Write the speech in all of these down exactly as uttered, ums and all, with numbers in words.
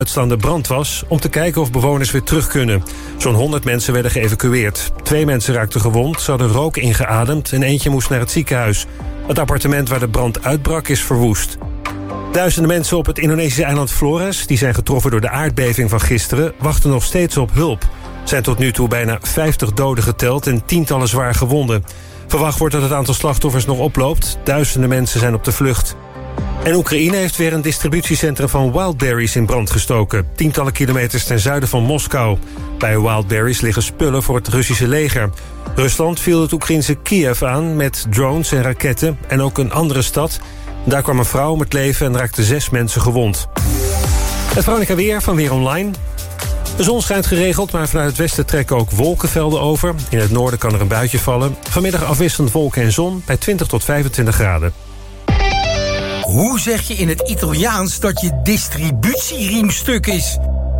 uitslaande brand was om te kijken of bewoners weer terug kunnen. Zo'n honderd mensen werden geëvacueerd. Twee mensen raakten gewond, ze hadden rook ingeademd en eentje moest naar het ziekenhuis. Het appartement waar de brand uitbrak is verwoest. Duizenden mensen op het Indonesische eiland Flores, die zijn getroffen door de aardbeving van gisteren, wachten nog steeds op hulp. Er zijn tot nu toe bijna vijftig doden geteld en tientallen zwaar gewonden. Verwacht wordt dat het aantal slachtoffers nog oploopt. Duizenden mensen zijn op de vlucht. En Oekraïne heeft weer een distributiecentrum van Wildberries in brand gestoken. Tientallen kilometers ten zuiden van Moskou. Bij Wildberries liggen spullen voor het Russische leger. Rusland viel het Oekraïnse Kiev aan met drones en raketten. En ook een andere stad. Daar kwam een vrouw om het leven en raakten zes mensen gewond. Het Veronica Weer van Weer Online. De zon schijnt geregeld, maar vanuit het westen trekken ook wolkenvelden over. In het noorden kan er een buitje vallen. Vanmiddag afwisselend wolken en zon bij twintig tot vijfentwintig graden. Hoe zeg je in het Italiaans dat je distributieriem stuk is?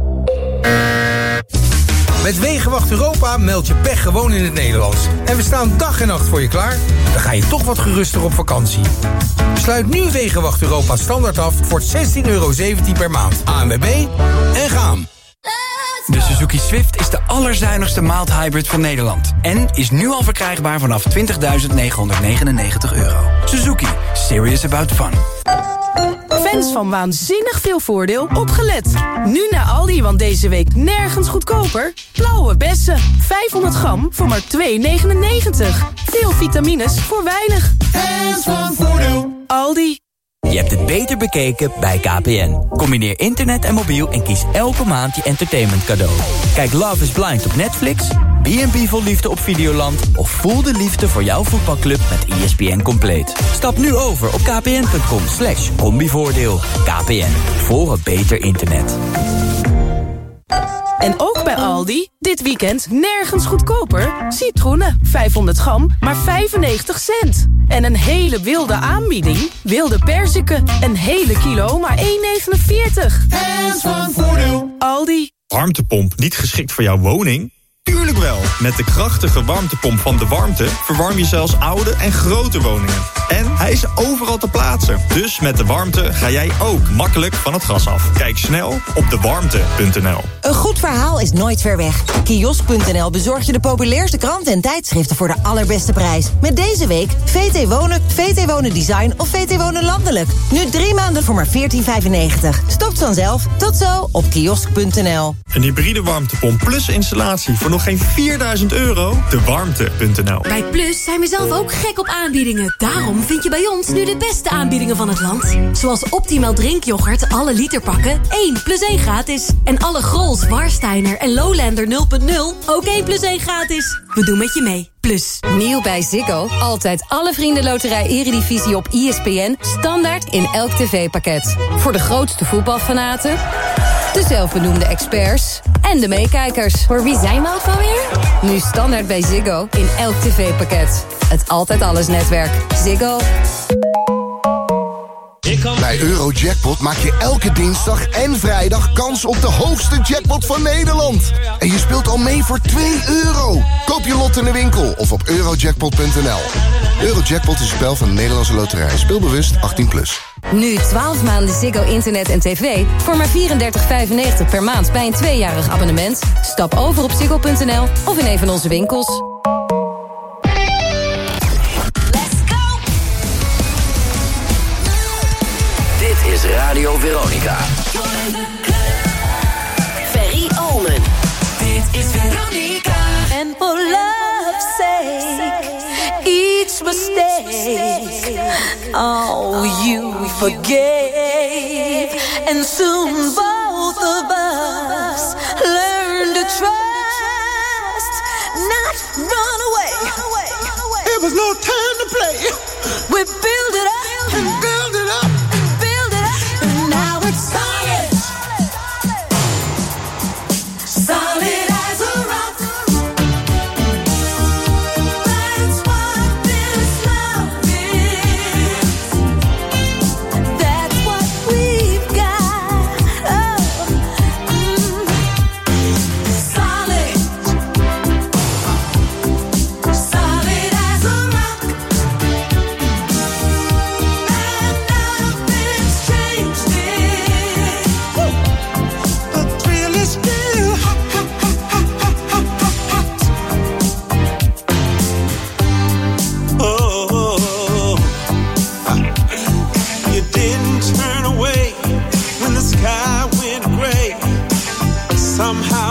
Met Wegenwacht Europa meld je pech gewoon in het Nederlands. En we staan dag en nacht voor je klaar. Dan ga je toch wat geruster op vakantie. Sluit nu Wegenwacht Europa standaard af voor zestien euro zeventien per maand. A N W B en gaan. De Suzuki Swift is de allerzuinigste mild hybrid van Nederland. En is nu al verkrijgbaar vanaf twintigduizend negenhonderdnegenennegentig euro. Suzuki. Serious about fun. Fans van Waanzinnig Veel Voordeel, opgelet. Nu naar Aldi, want deze week nergens goedkoper. Blauwe bessen, vijfhonderd gram voor maar twee negenennegentig. Veel vitamines voor weinig. Fans van Voordeel. Aldi. Je hebt het beter bekeken bij K P N. Combineer internet en mobiel en kies elke maand je entertainment cadeau. Kijk Love is Blind op Netflix, B en B vol liefde op Videoland of voel de liefde voor jouw voetbalclub met E S P N Compleet. Stap nu over op kpn.com slash combivoordeel. K P N, voor een beter internet. En ook bij Aldi, dit weekend nergens goedkoper. Citroenen, vijfhonderd gram, maar vijfennegentig cent. En een hele wilde aanbieding. Wilde perziken, een hele kilo, maar één negenenveertig. Fans van Voordeel. Aldi. Warmtepomp niet geschikt voor jouw woning? Tuurlijk wel. Met de krachtige warmtepomp van De Warmte verwarm je zelfs oude en grote woningen. En hij is overal te plaatsen. Dus met De Warmte ga jij ook makkelijk van het gas af. Kijk snel op de warmte punt n l. Een goed verhaal is nooit ver weg. Kiosk punt n l bezorgt je de populairste kranten en tijdschriften voor de allerbeste prijs. Met deze week V T Wonen, V T Wonen Design of V T Wonen Landelijk. Nu drie maanden voor maar veertien vijfennegentig. Stopt vanzelf. Tot zo op kiosk punt n l. Een hybride warmtepomp plus installatie voor nog geen vierduizend euro? de warmte punt n l. Bij Plus zijn we zelf ook gek op aanbiedingen. Daarom vind je bij ons nu de beste aanbiedingen van het land. Zoals Optimal drinkyoghurt, alle literpakken, één plus één gratis. En alle Grols, Warsteiner en Lowlander nul punt nul, ook één plus één gratis. We doen met je mee. Plus. Nieuw bij Ziggo. Altijd alle vriendenloterij Eredivisie op E S P N. Standaard in elk tv-pakket. Voor de grootste voetbalfanaten, de zelfbenoemde experts en de meekijkers. Voor wie zijn we ook alweer? Nu standaard bij Ziggo in elk tv-pakket. Het Altijd Alles netwerk. Ziggo. Bij Eurojackpot maak je elke dinsdag en vrijdag kans op de hoogste jackpot van Nederland. En je speelt al mee voor twee euro. Koop je lot in de winkel of op eurojackpot punt n l. Eurojackpot is een spel van de Nederlandse Loterij. Speelbewust achttien plus. Nu twaalf maanden Ziggo internet en tv voor maar vierendertig vijfennegentig per maand bij een tweejarig abonnement. Stap over op ziggo punt n l of in een van onze winkels. Dit is Radio Veronica. Ferry Omen. Dit is Veronica. And for love's sake, each mistake, oh, you forgave. And soon both of us learn to trust, not run away. It was no time to play. We build it up and build it up.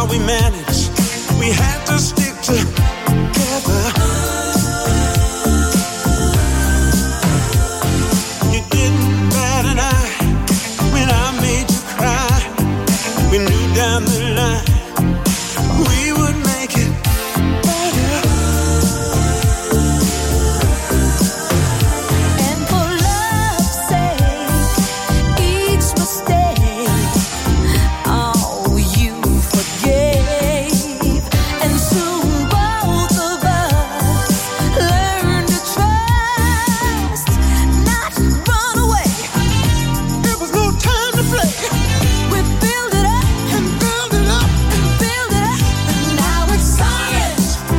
we managed. We had to stick together. You didn't bat an eye when I made you cry. We knew down the line we would make it better. And for love's sake, each mistake, oh, you forgave. And soon both of us learned to trust, not run away. There was no time to play. We build it up and build it up and build it up, and now it's solid,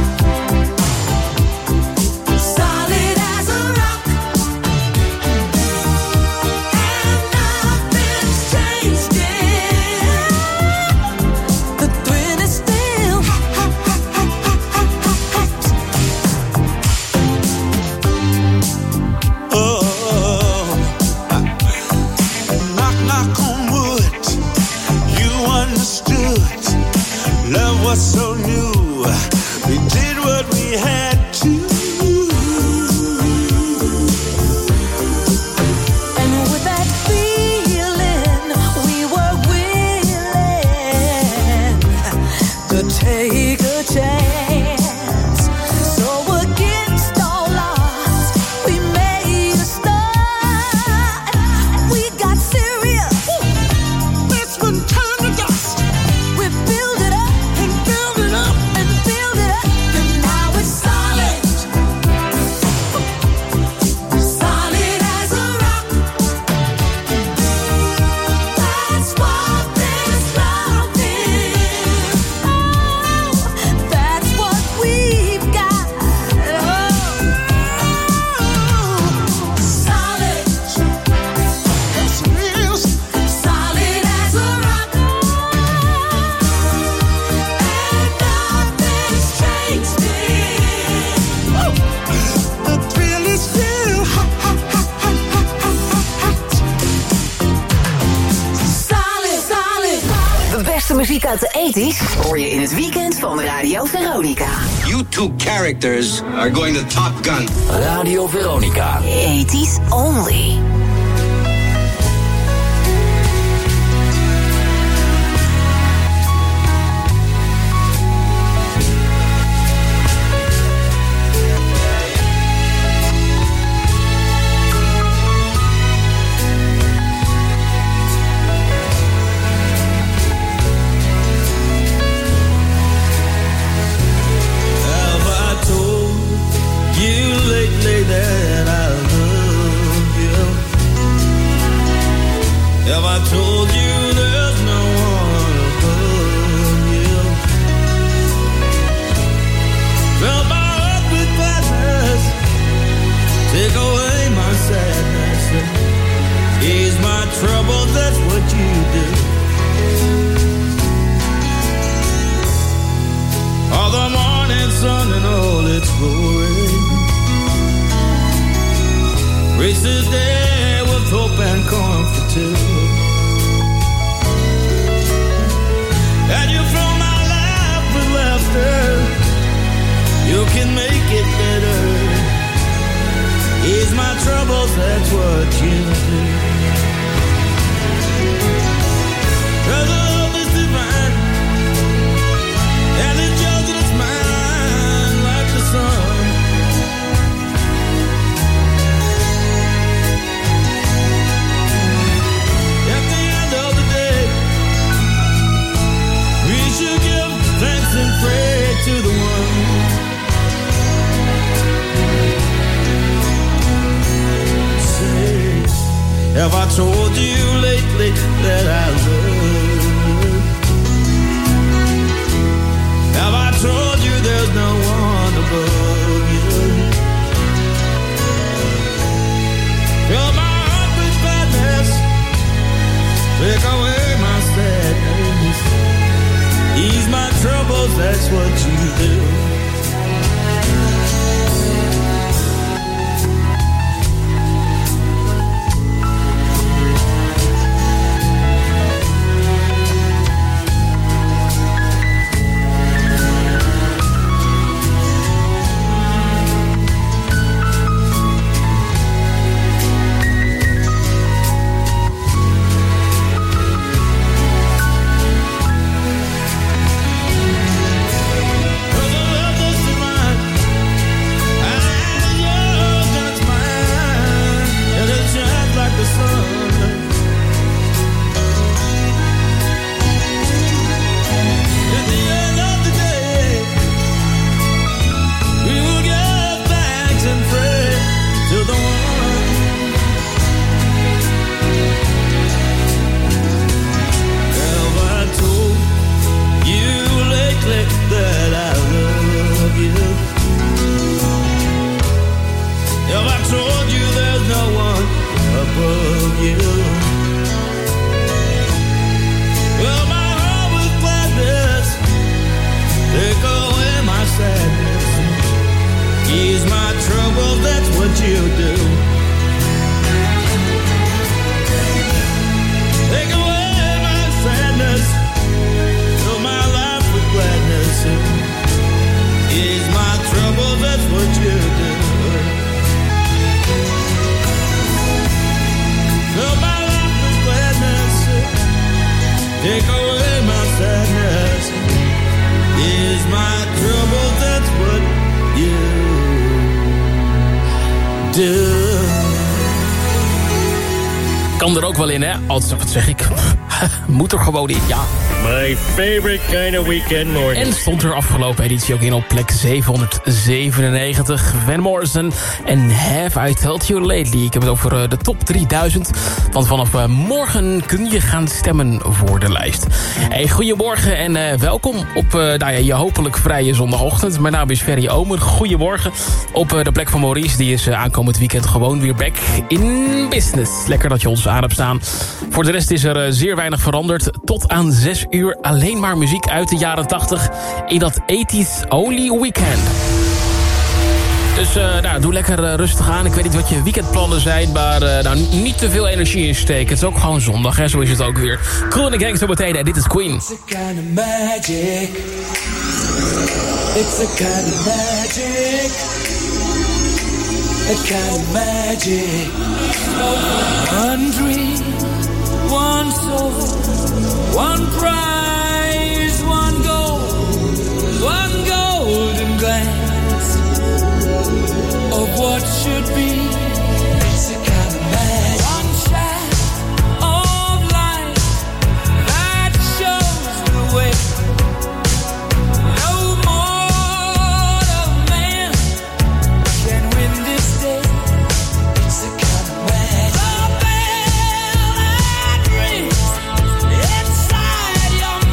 solid as a rock, and nothing's changed it. The thrill is still hot. Oh, knock, knock on wood. You understood. Love was so new. We did what we had to. And with that feeling, we were willing to take a chance. So against all odds, we made a start. We got serious. That's when time to dust. We build it up and build it up and build it up, and now it's solid, solid as a rock. That's what this love is. Oh, that's what we've got. Oh, solid, Yes, it is. solid as a rock. And nothing's changed it. The thrill is still hot. Solid, solid. De beste muziek uit de eighties hoor je in het weekend van Radio Veronica. You two characters are going to Top Gun. Radio Veronica. eighties only. Have I told you lately that I love you? Have I told you there's no one above you? Fill my heart with gladness, take away my sadness, ease my trouble, that's what you do. All the morning sun and all its glory, reach the day with hope and comfort too. And you fill my life with laughter, you can make it better. Ease my troubles, that's what you do. 'Cause love is divine, and it shows that it's mine like the sun. At the end of the day, we should give thanks and pray to the one. Say, have I told you lately that I love you? Have I told you there's no one above you? Fill my heart with gladness, take away my sadness, ease my troubles, that's what you do. do. Take away my sadness, fill my life with gladness. Ease my trouble, that's what you do. Fill my life with gladness, take away my sadness. Ease my trouble, that's what you do. Kan er ook wel in, hè? Als, wat zeg ik? Moet er gewoon in, ja. My favorite kind of weekend morning. En stond er afgelopen editie ook in op plek zevenhonderdzevenennegentig. Van Morrison en Have I Told You Lately. Ik heb het over uh, de top drieduizend. Want vanaf uh, morgen kun je gaan stemmen voor de lijst. Hey, goedemorgen en uh, welkom op uh, nou ja, je hopelijk vrije zondagochtend. Mijn naam is Ferry Omer. Goedemorgen. Op uh, de plek van Maurice. Die is uh, aankomend weekend gewoon weer back in business. Lekker dat je ons aan hebt staan. Voor de rest is er uh, zeer weinig veranderd. Tot aan zes uur alleen maar muziek uit de jaren tachtig in dat tachtiger Only Weekend. Dus uh, nou, doe lekker uh, rustig aan. Ik weet niet wat je weekendplannen zijn, maar uh, nou, niet te veel energie insteken. Het is ook gewoon zondag, hè? Zo is het ook weer. Cool in the Gang zo meteen en dit is Queen. It's a kind of magic. It's a kind of magic. A kind of magic. One dream, one soul, one prize, one goal, one golden glance of what should be. It's a kind of magic. One shot of light that shows the way. No mortal man can win this day. It's a kind of magic. The bell that rings inside your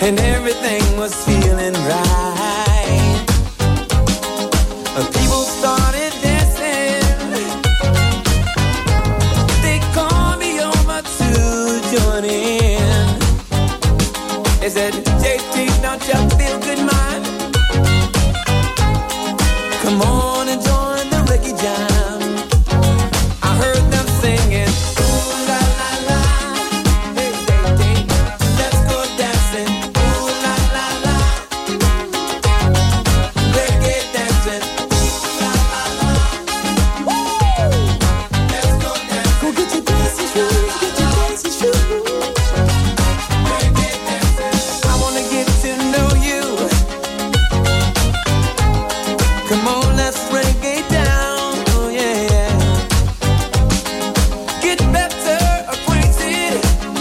and everything was feeling right. People started dancing. They called me over to join in. They said, J T, don't you feel good, man? Come on and join the reggae jam. I heard them singing, ooh la la la, hey hey hey, let's go dancing, ooh la la la, reggae dancing, ooh la la la, woo, let's go dancing. Go get your dancing shoes, get your dancing shoes. Reggae dancing. I wanna get to know you. Come on, let's reggae down, oh yeah, yeah. Get better acquainted,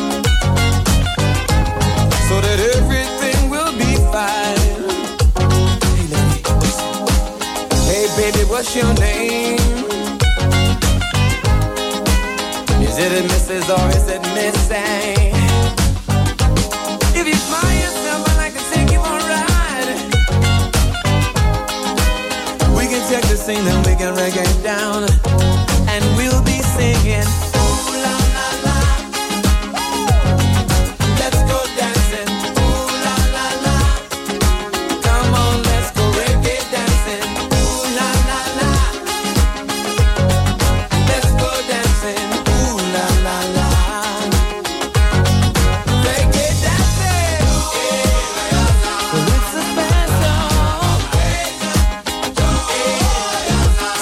so that everything will be fine. Hey ladies, hey baby, what's your name? Is it a Missus or is it Missy? If you smile yourself, I'd like to take you on a ride. We can check the scene, then we can reggae down, and we'll be singing, ooh la la la. Let's go dancing, ooh la la la. Come on, let's go reggae dancing, ooh la la la. Let's go dancing, ooh la la la. Reggae dancing, well, it's a bad song.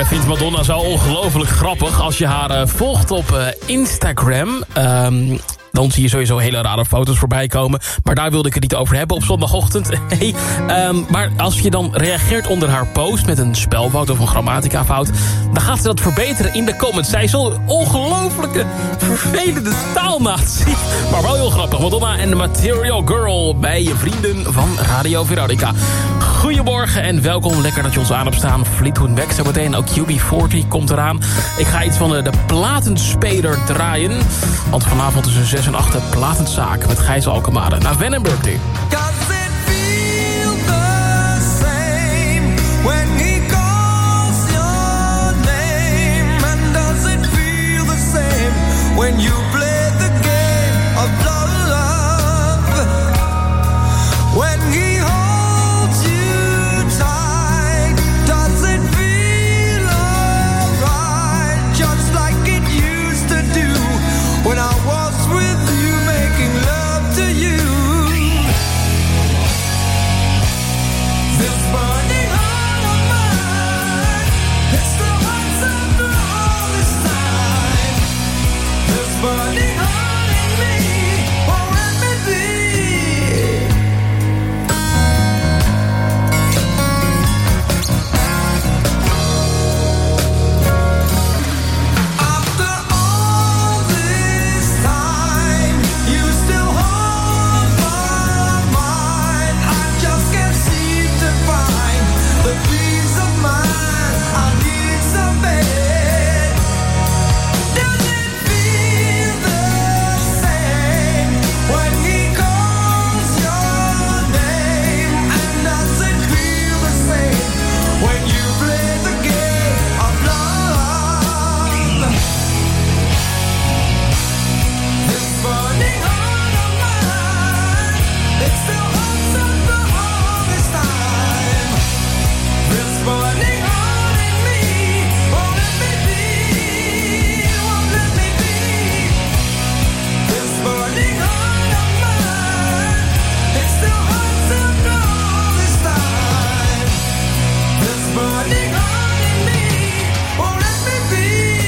vindt Madonna zo ongelooflijk grappig. Als je haar uh, volgt op uh, Instagram... Um, dan zie je sowieso hele rare foto's voorbij komen. Maar daar wilde ik het niet over hebben op zondagochtend. Hey, um, maar als je dan reageert onder haar post... met een spelfout of een grammatica-fout... dan gaat ze dat verbeteren in de comments. Zij is zo'n ongelofelijke, vervelende taalnatie. Maar wel heel grappig. Madonna en de Material Girl... bij je vrienden van Radio Veronica. Goedemorgen en welkom. Lekker dat je ons aan hebt staan. Fleetwood Mac zo meteen. Ook Q B veertig komt eraan. Ik ga iets van de, de platenspeler draaien. Want vanavond is een zes en acht platenzaak met Gijs Alkemade. Naar Van en Birthday. When you play the game of love, when he holds you tight, does it feel alright? Just like it used to do when I was with you, making love to you. This burning heart of mine, it still hurts after all this time. This burning heart in me won't let me be. After all this time, you still hold my mind. I just can't seem to find the peace of mind I need so bad. Does it feel the same when he calls your name? And does it feel the same when you play the game of love? This burning heart of mine, it still hurts after all this time. This burning heart in me won't let me be, won't let me be. This burning heart of mine, it still hurts after all this time. This burning heart in me won't let me be.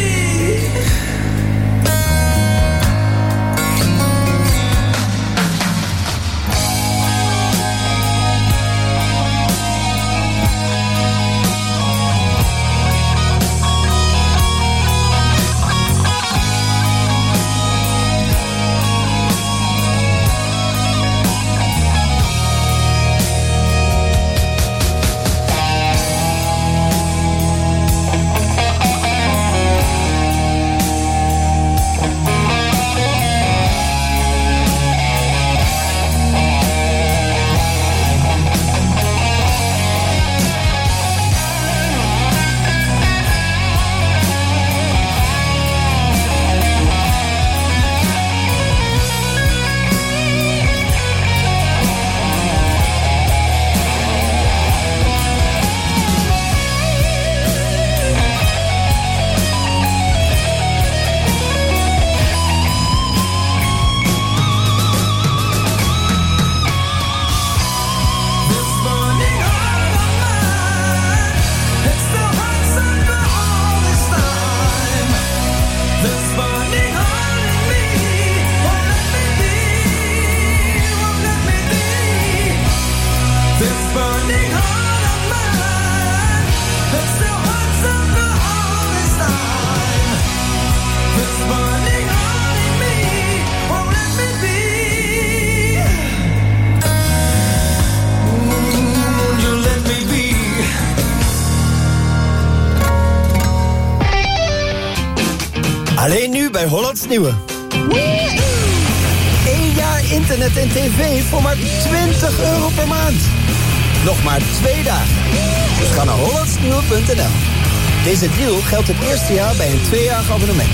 This burning heart of mine, it still hurts after all this time. This burning heart in me won't let me be, won't let me be. This burning heart of mine, it still hurts after all this time. This burning heart in me won't let me be. Won't you let me be? Alleen nu bij Hollands Nieuwe. Eén jaar internet en tv voor maar twintig euro per maand. Nog maar twee dagen. Dus ga naar hollandsnieuwe punt n l. Deze deal geldt het eerste jaar bij een tweejarig abonnement.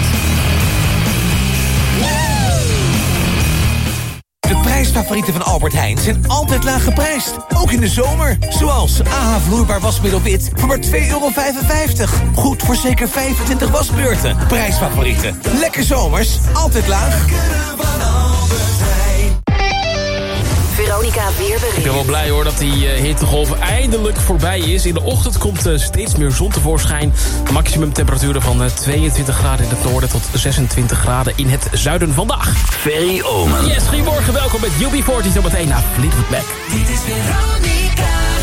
De prijsfavorieten van Albert Heijn zijn altijd laag geprijsd. Ook in de zomer. Zoals A H vloeibaar wasmiddel wit voor maar twee euro vijfenvijftig. Goed voor zeker vijfentwintig wasbeurten. Prijsfavorieten. Lekker zomers. Altijd laag. Veronica. Veronica weerbericht. Ik ben wel blij hoor dat die uh, hittegolf eindelijk voorbij is. In de ochtend komt uh, steeds meer zon tevoorschijn. Maximum temperaturen van uh, tweeëntwintig graden in het noorden tot zesentwintig graden in het zuiden vandaag. Ferry Omen. Yes, goedemorgen. Welkom met U B veertien zometeen naar Fleetwood Mac. Dit is Veronica.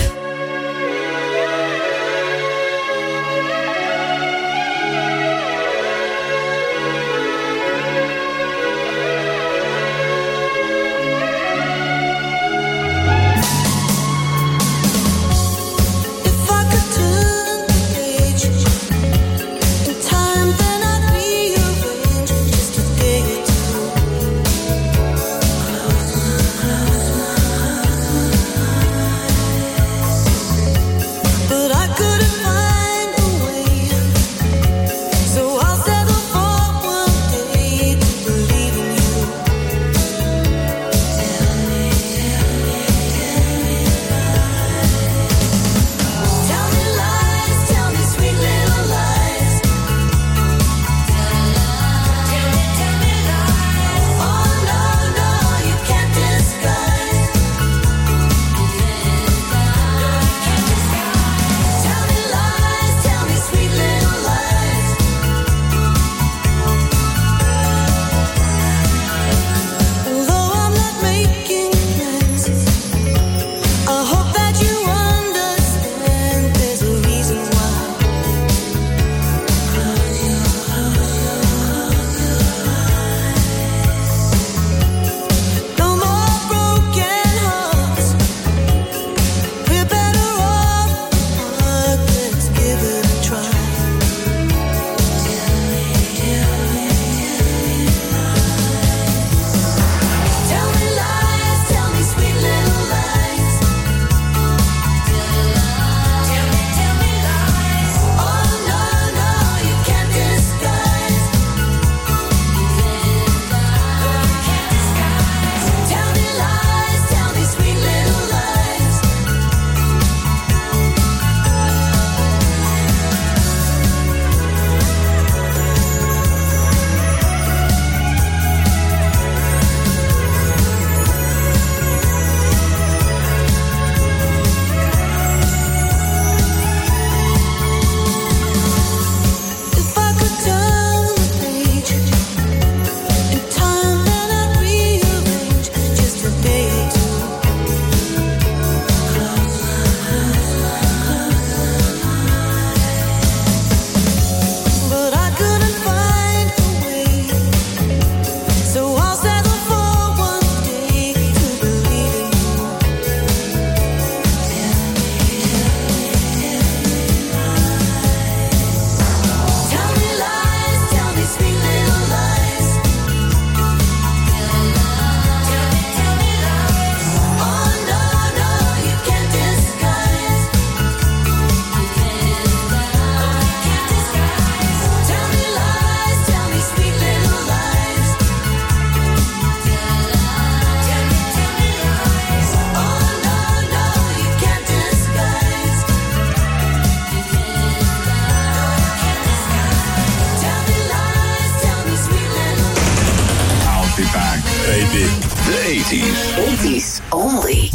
baby. The eighties. eighties only.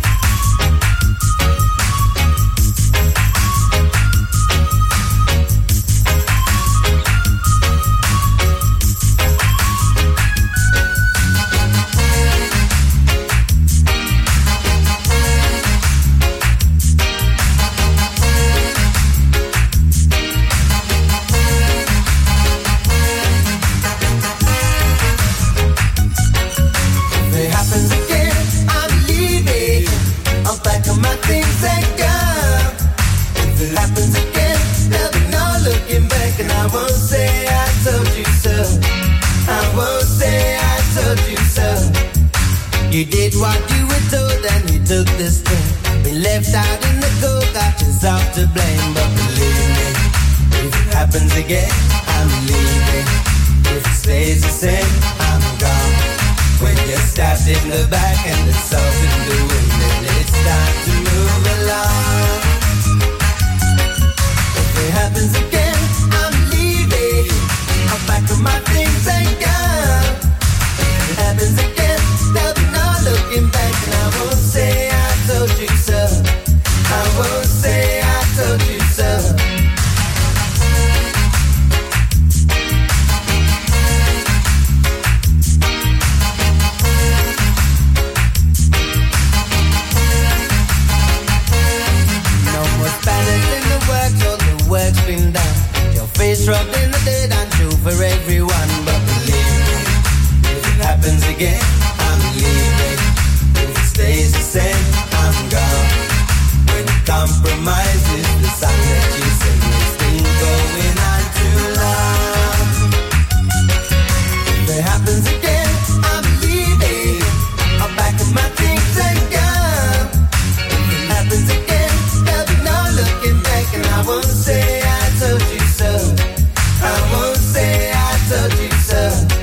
You did what you were told and you took the step. Been left out in the cold, got yourself to blame. But believe me, if it happens again, I'm leaving. If it stays the same, I'm gone. When you're stabbed in the back and the salt in the wind, then it's time to move along. If it happens again, I'm leaving. I'll pack up my things and go. If it happens again, there'll be no looking back, and I won't say legs pinned down, your face rubbed in the dirt and true for everyone. But believe me, if it happens again, I'm leaving. If it stays the same, I'm gone. When compromise is the sign that you say it's been going on too long. If it happens again, I'm leaving. I'll pack up my things and go. If it happens again, there'll be no looking back, and I won't say I told you so. I won't say I told you so.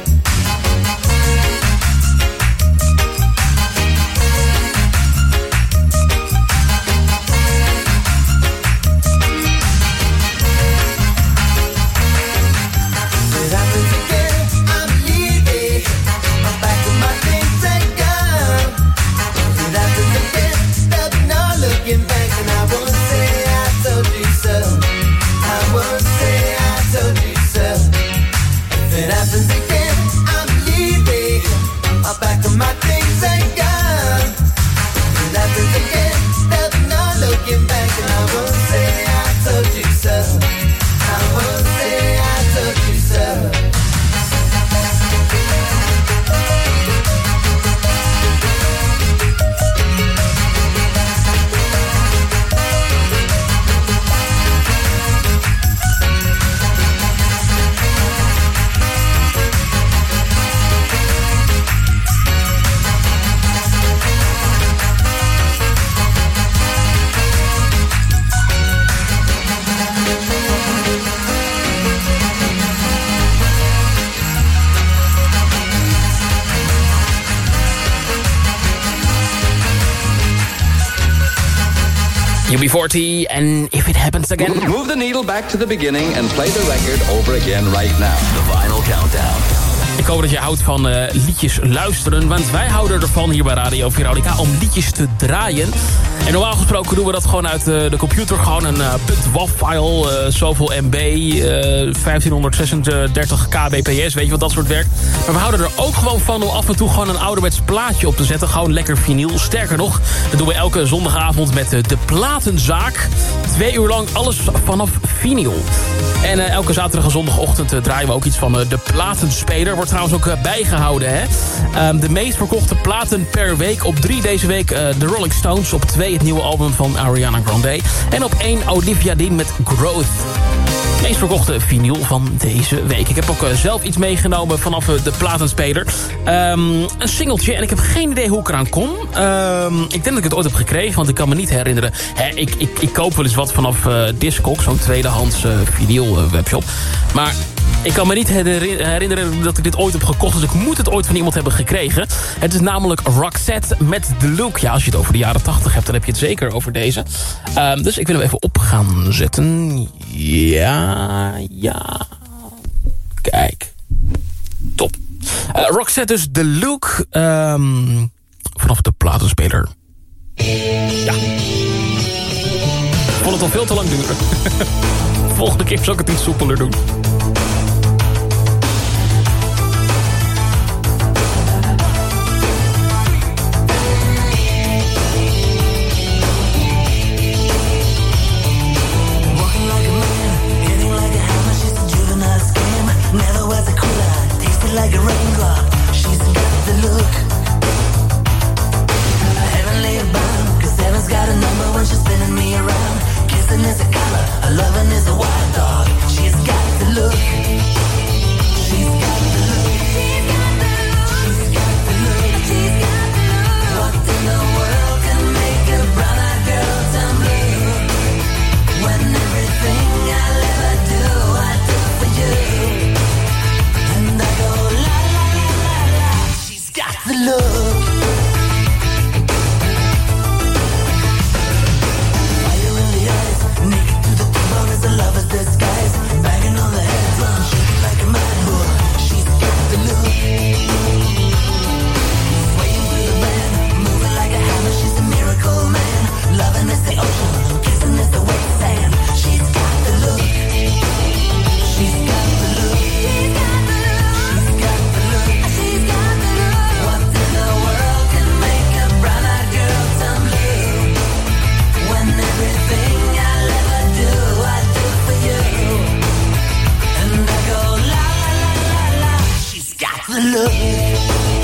U B forty and If It Happens Again. Move the needle back to the beginning and play the record over again right now. The Vinyl Countdown. Ik hoop dat je houdt van uh, liedjes luisteren. Want wij houden ervan hier bij Radio Veronica om liedjes te draaien. En normaal gesproken doen we dat gewoon uit uh, de computer. Gewoon een uh, .wav-file, uh, zoveel M B, uh, vijftienhonderdzesendertig kbps, weet je wat, dat soort werk. Maar we houden er ook gewoon van om af en toe gewoon een ouderwets plaatje op te zetten. Gewoon lekker vinyl. Sterker nog, dat doen we elke zondagavond met uh, de Platenzaak. Twee uur lang alles vanaf vinyl. En uh, elke zaterdag en zondagochtend uh, draaien we ook iets van uh, de Platenspeler. Wordt trouwens ook uh, bijgehouden, hè. Um, de meest verkochte platen per week. Op drie deze week uh, de Rolling Stones. Op twee het nieuwe album van Ariana Grande. En op één Olivia Dean met Growth. Meest verkochte vinyl van deze week. Ik heb ook uh, zelf iets meegenomen vanaf uh, de Platenspeler. Um, een singeltje. En ik heb geen idee hoe ik eraan kom. Um, ik denk dat ik het ooit heb gekregen. Want ik kan me niet herinneren. Hè, ik, ik, ik koop wel eens wat vanaf uh, Discogs. Zo'n tweedehands uh, vinyl uh, webshop. Maar ik kan me niet herinneren dat ik dit ooit heb gekocht. Dus ik moet het ooit van iemand hebben gekregen. Het is namelijk Roxette met The Look. Ja, als je het over de jaren tachtig hebt, dan heb je het zeker over deze. Um, dus ik wil hem even op gaan zetten. Ja, ja. Kijk. Top. Uh, Roxette dus The Look. Um, vanaf de Platenspeler. Ja. Ik vond het al veel te lang duren. Volgende keer zal ik het iets soepeler doen. Like a raindrop, she's got the look. Heavenly bound, cause heaven's got a number when she's spinning me around. Kissing is a color, a loving is a wild dog. She's got the look. She's got the look. She's got the look. She's got the look. She's got the look. What in the world can make a brown-eyed girl turn blue? When everything I'll ever do, I do for you. And I go la la la la la. She's got the look. Fire in the eyes, naked to the bone as a lover's disguise. Banging on the head drum, shaking like a mad bull. look.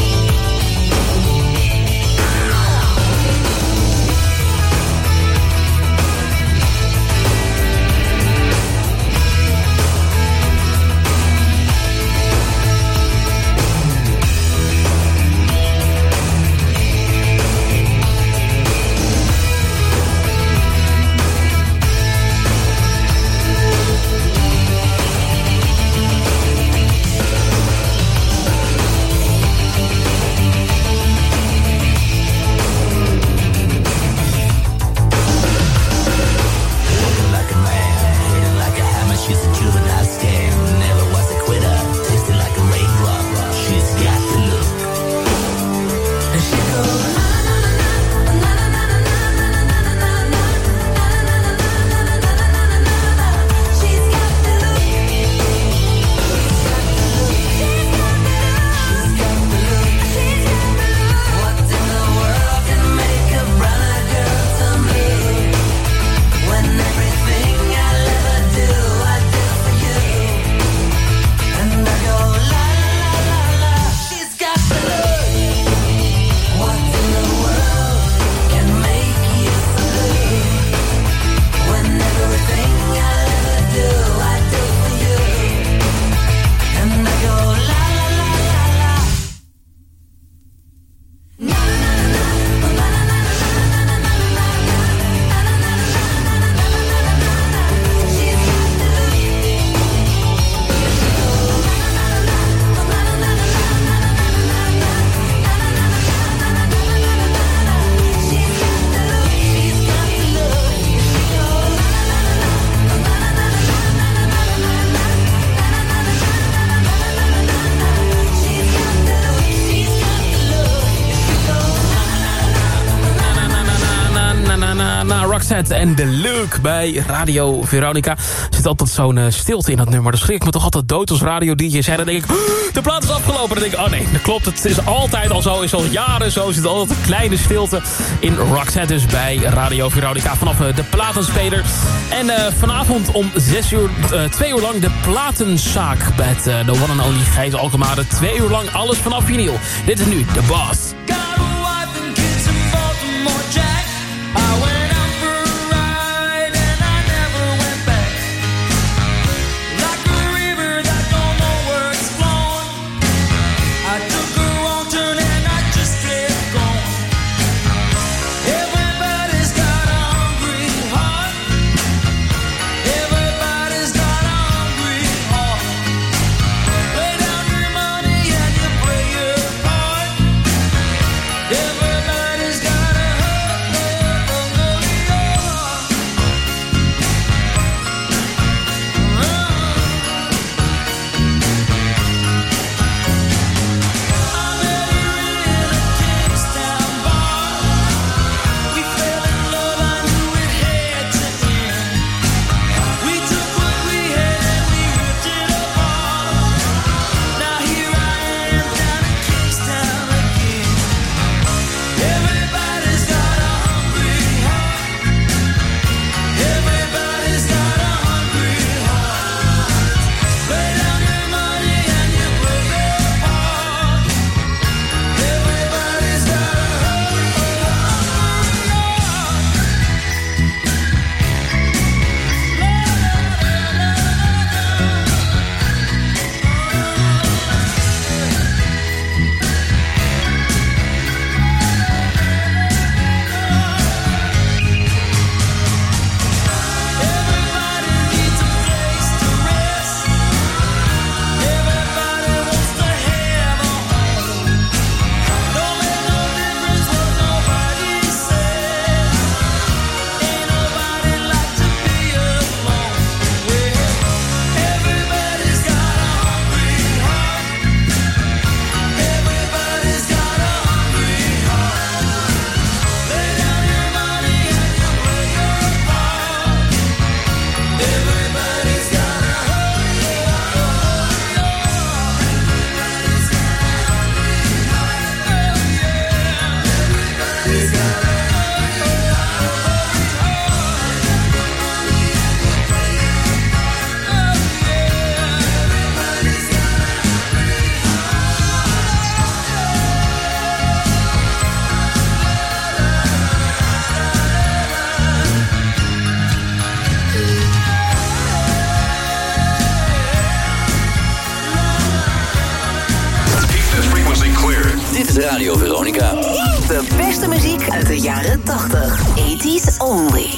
En de Look bij Radio Veronica. Er zit altijd zo'n uh, stilte in dat nummer. Dat schrik ik me toch altijd dood als radio-D J zei. Dan denk ik, de plaat is afgelopen. Dan denk ik, oh nee, dat klopt. Het is altijd al zo, is al jaren zo. Er zit altijd een kleine stilte in Roxette dus bij Radio Veronica. Vanaf uh, de platenspeler. En uh, vanavond om zes uur, uh, twee uur lang de platenzaak. Met uh, de one and only Gijs Alkemade. Twee uur lang alles vanaf vinyl. Dit is nu The Boss. Play your part. Radio Veronica. De beste muziek uit de jaren tachtig. eighties only.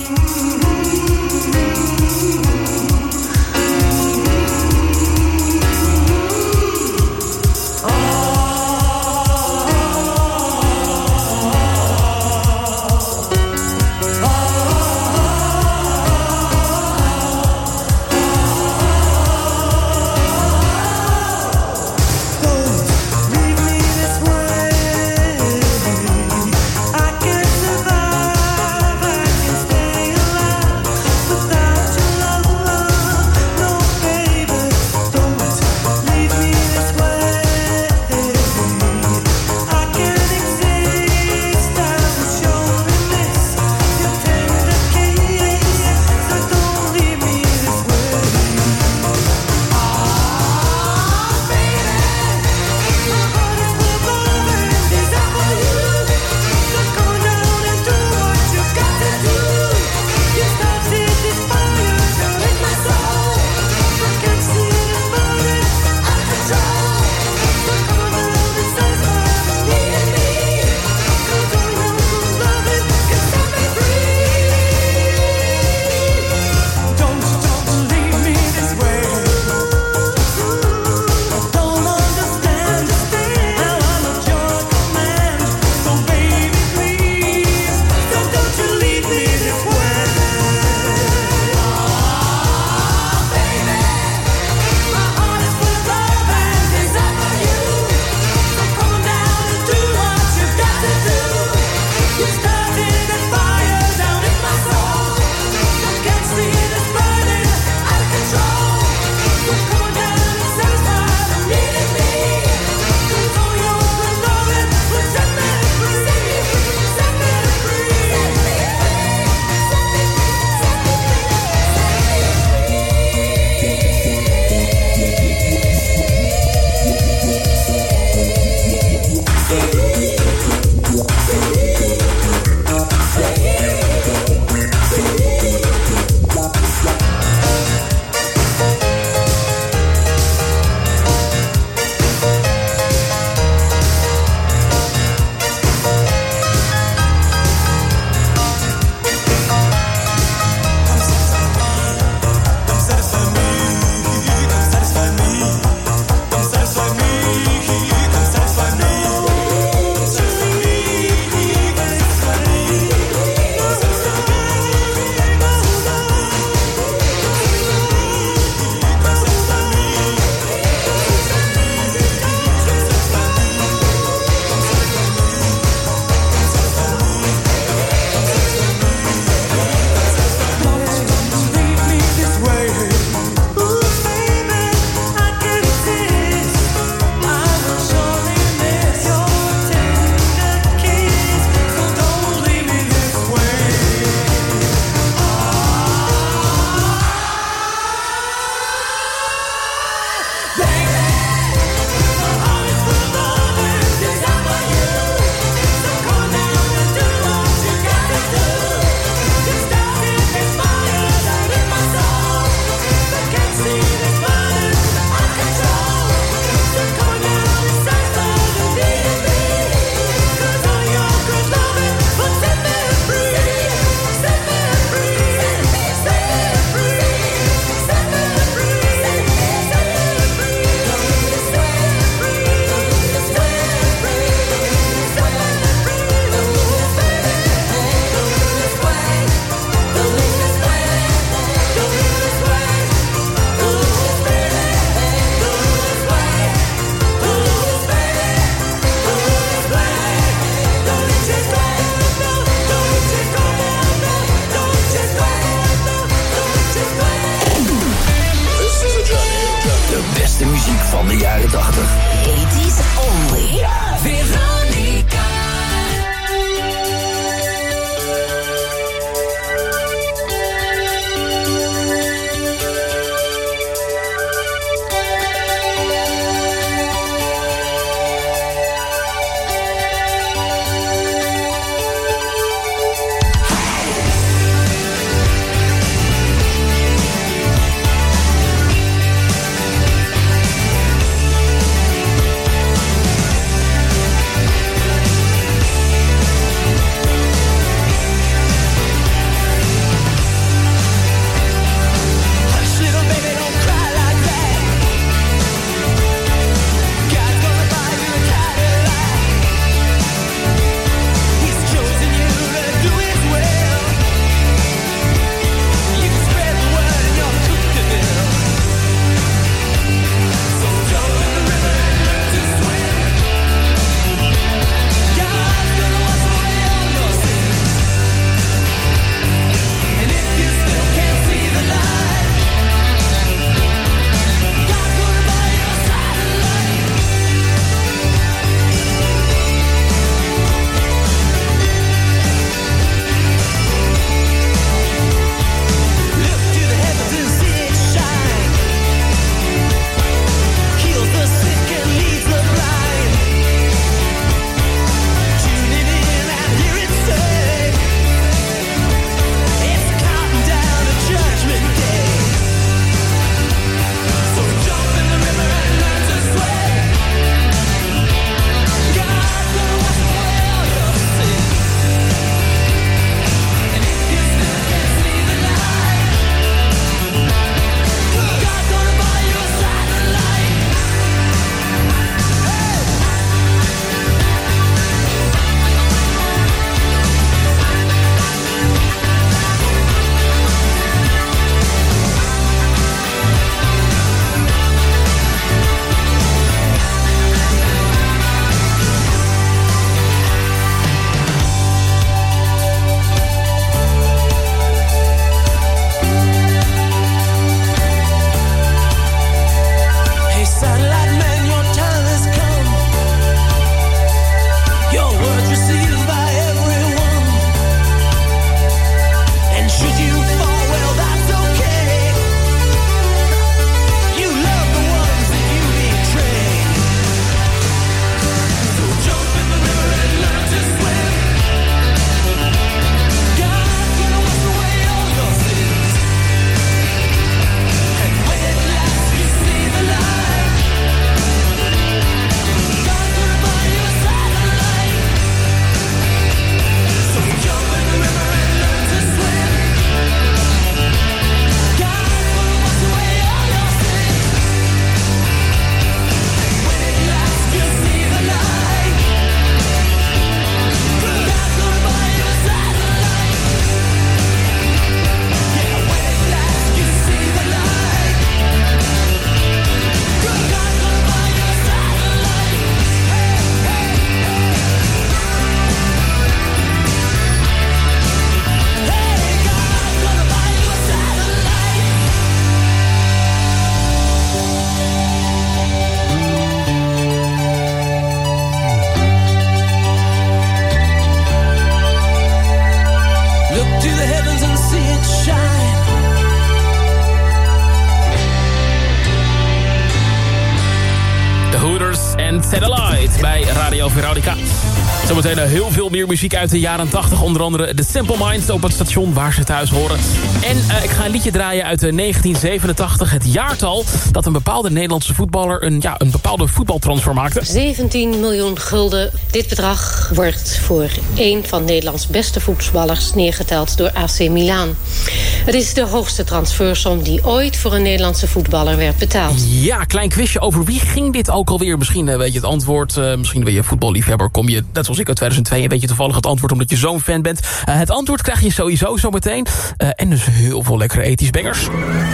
en Satellite bij Radio Veronica. Zometeen heel veel meer muziek uit de jaren tachtig. Onder andere The Simple Minds op het station waar ze thuis horen. En uh, ik ga een liedje draaien uit uh, negentien zevenentachtig. Het jaartal dat een bepaalde Nederlandse voetballer... een, ja, een bepaalde voetbaltransfer maakte. zeventien miljoen gulden. Dit bedrag wordt voor één van Nederlands beste voetballers neergeteld door A C Milan. Het is de hoogste transfersom die ooit voor een Nederlandse voetballer werd betaald. Ja, klein quizje over wie ging dit ook alweer? Misschien uh, weet je het antwoord. Uh, misschien ben je voetballiefhebber. Kom je, net zoals ik uit tweeduizend twee, en weet je toevallig het antwoord omdat je zo'n fan bent. Uh, het antwoord krijg je sowieso zometeen. Uh, en dus heel veel lekkere ethisch bangers.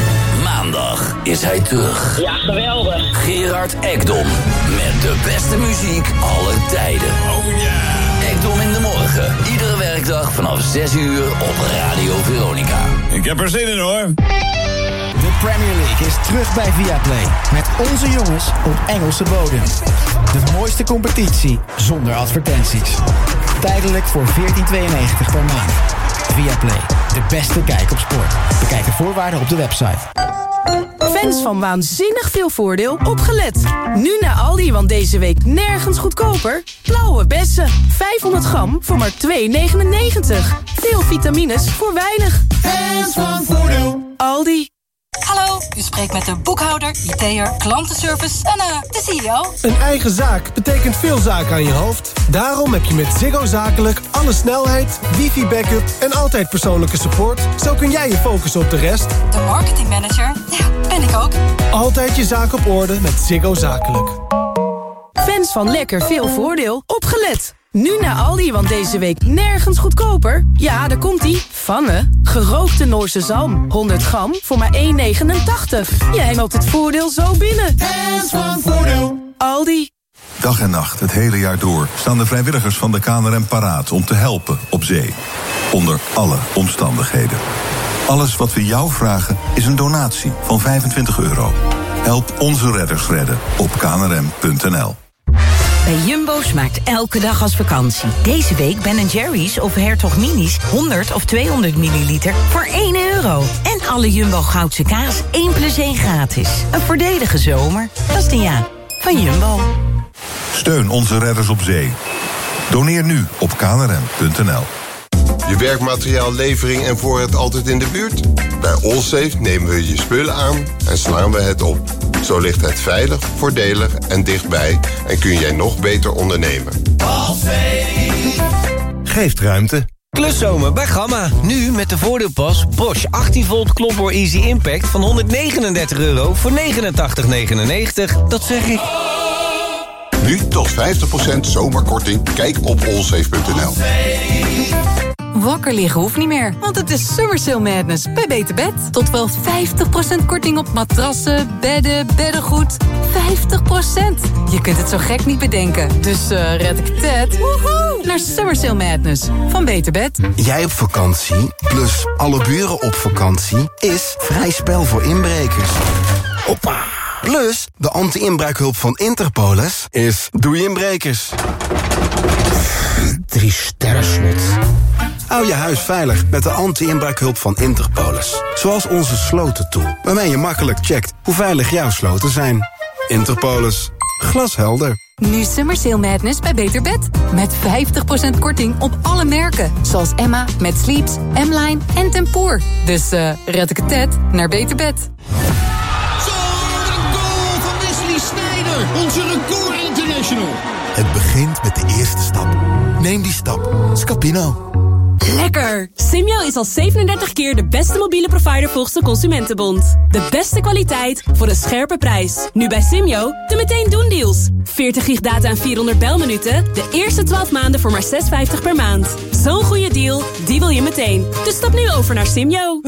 Maandag is hij terug. Ja, geweldig. Gerard Ekdom met de beste muziek aller tijden. Oh ja. Ekdom in de morgen. Iedere werkdag vanaf zes uur op Radio Veronica. Ik heb er zin in hoor. De Premier League is terug bij Viaplay. Met onze jongens op Engelse bodem. De mooiste competitie zonder advertenties. Tijdelijk voor veertien tweeënnegentig per maand. Viaplay, de beste kijk op sport. Bekijk de voorwaarden op de website. Fans van Waanzinnig Veel Voordeel, opgelet. Nu naar Aldi, want deze week nergens goedkoper. Blauwe bessen, vijfhonderd gram voor maar twee negenennegentig. Veel vitamines voor weinig. Fans van Voordeel. Aldi. Hallo, u spreekt met de boekhouder, I T'er, klantenservice en uh, de C E O. Een eigen zaak betekent veel zaken aan je hoofd. Daarom heb je met Ziggo Zakelijk alle snelheid, wifi-backup en altijd persoonlijke support. Zo kun jij je focussen op de rest. De marketingmanager, ja, ben ik ook. Altijd je zaak op orde met Ziggo Zakelijk. Fans van Lekker Veel Voordeel, opgelet. Nu naar Aldi, want deze week nergens goedkoper. Ja, daar komt-ie. Vanne. Gerookte Noorse zalm. honderd gram voor maar één negenentachtig. Jij loopt het voordeel zo binnen. Fans van Voordeel. Aldi. Dag en nacht, het hele jaar door, staan de vrijwilligers van de K N R M paraat om te helpen op zee. Onder alle omstandigheden. Alles wat we jou vragen is een donatie van vijfentwintig euro. Help onze redders redden op k n r m punt n l. Bij Jumbo smaakt elke dag als vakantie. Deze week Ben en Jerry's of Hertog Minis honderd of tweehonderd milliliter voor één euro. En alle Jumbo Goudse kaas één plus één gratis. Een voordelige zomer. Dat is de ja van Jumbo. Steun onze redders op zee. Doneer nu op k n r m punt n l. Je werkmateriaallevering en voorraad altijd in de buurt? Bij Allsafe nemen we je spullen aan en slaan we het op. Zo ligt het veilig, voordelig en dichtbij en kun jij nog beter ondernemen. Allsafe geeft ruimte. Kluszomer bij Gamma. Nu met de voordeelpas Bosch achttien volt Klopboor Easy Impact van honderdnegenendertig euro voor negenentachtig negenennegentig. Dat zeg ik. Nu tot vijftig procent zomerkorting. Kijk op allsafe punt n l. Wakker liggen hoeft niet meer, want het is Summer Sale Madness bij Beter Bed. Tot wel vijftig procent korting op matrassen, bedden, beddengoed. vijftig procent. Je kunt het zo gek niet bedenken. Dus uh, red ik het woehoe, naar Summer Sale Madness van Beter Bed. Jij op vakantie, plus alle buren op vakantie, is vrij spel voor inbrekers. Hoppa! Plus, de anti-inbraakhulp van Interpolis is doei inbrekers. Drie sterren slot. Hou je huis veilig met de anti-inbraakhulp van Interpolis. Zoals onze slotentool, waarmee je makkelijk checkt hoe veilig jouw sloten zijn. Interpolis. Glashelder. Nu Summer Sale Madness bij Beter Bed. Met vijftig procent korting op alle merken. Zoals Emma, met Sleeps, M-Line en Tempoor. Dus uh, red ik het net naar Beter Bed. Sneijder, onze record international. Het begint met de eerste stap. Neem die stap. Scapino. Lekker! Simyo is al zevenendertig keer de beste mobiele provider volgens de Consumentenbond. De beste kwaliteit voor een scherpe prijs. Nu bij Simyo de meteen doen deals. veertig gig data en vierhonderd belminuten. De eerste twaalf maanden voor maar zes vijftig per maand. Zo'n goede deal, die wil je meteen. Dus stap nu over naar Simyo.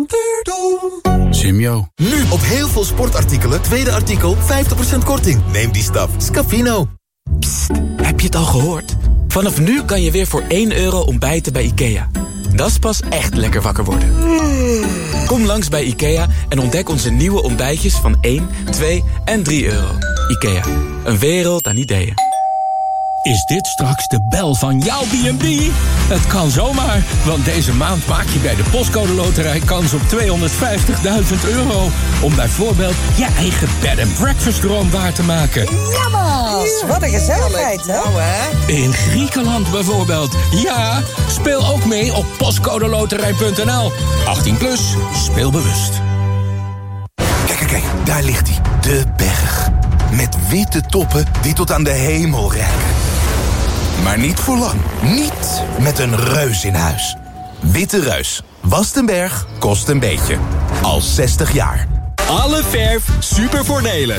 Simyo. Nu op heel veel sportartikelen. Tweede artikel vijftig procent korting. Neem die stap. Scapino. Psst, heb je het al gehoord? Vanaf nu kan je weer voor één euro ontbijten bij IKEA. Dat is pas echt lekker wakker worden. Kom langs bij IKEA en ontdek onze nieuwe ontbijtjes van één, twee en drie euro. IKEA, een wereld aan ideeën. Is dit straks de bel van jouw B en B? Het kan zomaar, want deze maand maak je bij de Postcode Loterij kans op tweehonderdvijftigduizend euro... om bijvoorbeeld je eigen bed and breakfast droom waar te maken. Jammer, wat een gezelligheid, hè? In Griekenland bijvoorbeeld. Ja, speel ook mee op postcodeloterij punt n l. achttien plus, speel bewust. Kijk, kijk, kijk, daar ligt hij. De berg. Met witte toppen die tot aan de hemel reiken. Maar niet voor lang. Niet met een reus in huis. Witte Reus. Wast een berg, kost een beetje. Al zestig jaar. Alle verf super voordelig.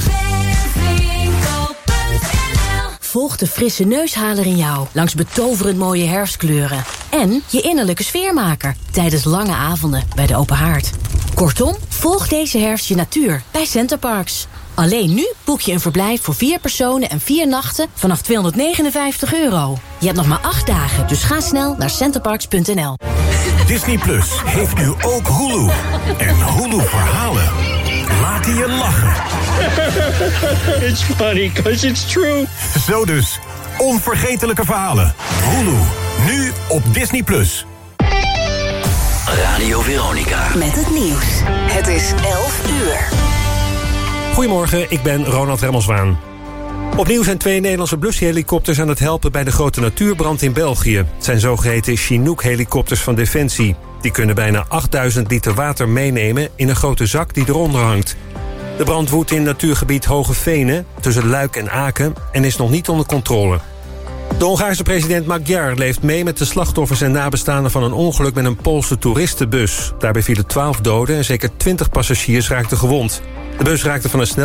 Volg de frisse neushaler in jou langs betoverend mooie herfstkleuren. En je innerlijke sfeermaker tijdens lange avonden bij de open haard. Kortom, volg deze herfst je natuur bij Centerparks. Alleen nu boek je een verblijf voor vier personen en vier nachten vanaf tweehonderdnegenenvijftig euro. Je hebt nog maar acht dagen, dus ga snel naar centerparks punt n l. Disney Plus heeft nu ook Hulu. En Hulu verhalen laten je lachen. It's funny because it's true. Zo dus, onvergetelijke verhalen. Hulu, nu op Disney Plus. Radio Veronica. Met het nieuws. Het is elf uur. Goedemorgen, ik ben Ronald Remmelswaan. Opnieuw zijn twee Nederlandse blushelikopters aan het helpen bij de grote natuurbrand in België. Het zijn zogeheten Chinook-helikopters van Defensie. Die kunnen bijna achtduizend liter water meenemen in een grote zak die eronder hangt. De brand woedt in natuurgebied Hoge Venen, tussen Luik en Aken, en is nog niet onder controle. De Hongaarse president Magyar leeft mee met de slachtoffers en nabestaanden van een ongeluk met een Poolse toeristenbus. Daarbij vielen twaalf doden en zeker twintig passagiers raakten gewond. De bus raakte van een snel